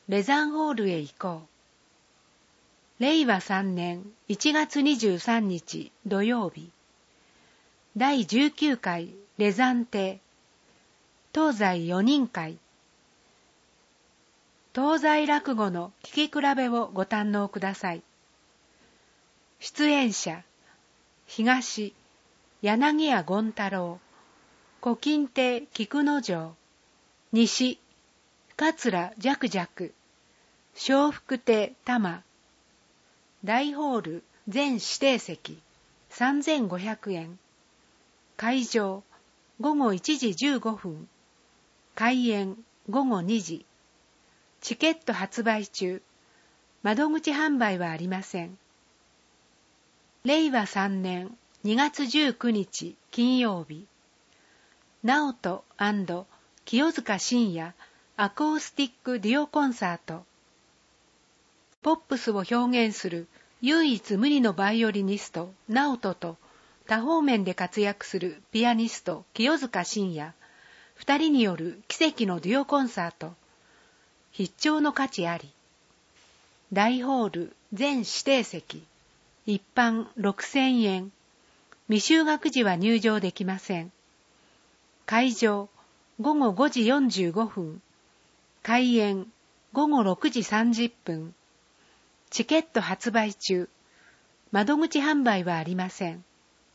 レザンホールへ行こう。令和3年1月23日土曜日。第19回レザン亭。東西4人会。東西落語の聞き比べをご堪能ください。出演者、東、柳家権太郎、古今亭菊之丞、西、桂寂寂、笑福亭玉。大ホール全指定席3500円。会場午後1時15分。開演午後2時。チケット発売中。窓口販売はありません。令和3年2月19日金曜日。直人&清塚信也アコースティックデュオコンサート。ポップスを表現する唯一無二のバイオリニスト直人と多方面で活躍するピアニスト清塚信也、二人による奇跡のデュオコンサート。必聴の価値あり。大ホール全指定席。一般6000円。未就学時は入場できません。会場午後5時45分。開演午後6時30分。チケット発売中。窓口販売はありません。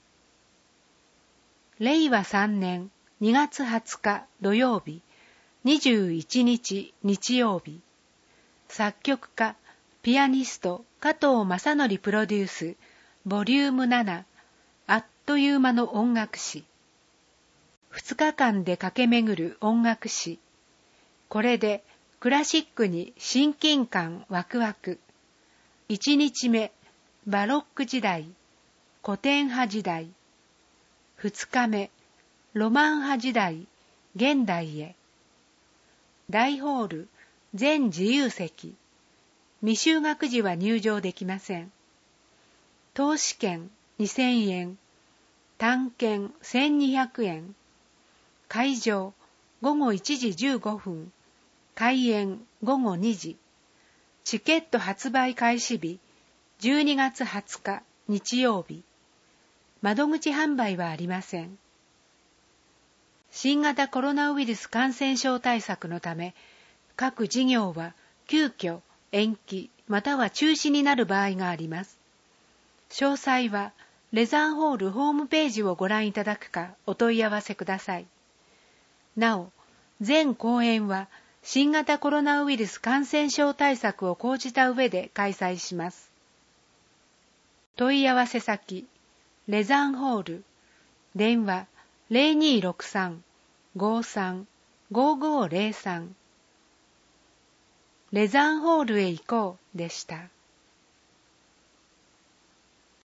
令和3年2月20日土曜日、21日日曜日。作曲家、ピアニスト加藤正則プロデュース、ボリューム7、あっという間の音楽史。2日間で駆け巡る音楽史。これでクラシックに親近感ワクワク。1日目、バロック時代、古典派時代。2日目、ロマン派時代、現代へ。大ホール、全自由席。未就学時は入場できません。投資券2000円。単券1200円。会場午後1時15分。開演午後2時。チケット発売開始日12月20日日曜日。窓口販売はありません。新型コロナウイルス感染症対策のため、各事業は急遽延期または中止になる場合があります。詳細はレザンホールホームページをご覧いただくかお問い合わせください。なお、全公演は新型コロナウイルス感染症対策を講じた上で開催します。問い合わせ先、レザンホール、電話0263-53-5503。レザンホールへ行こうでした。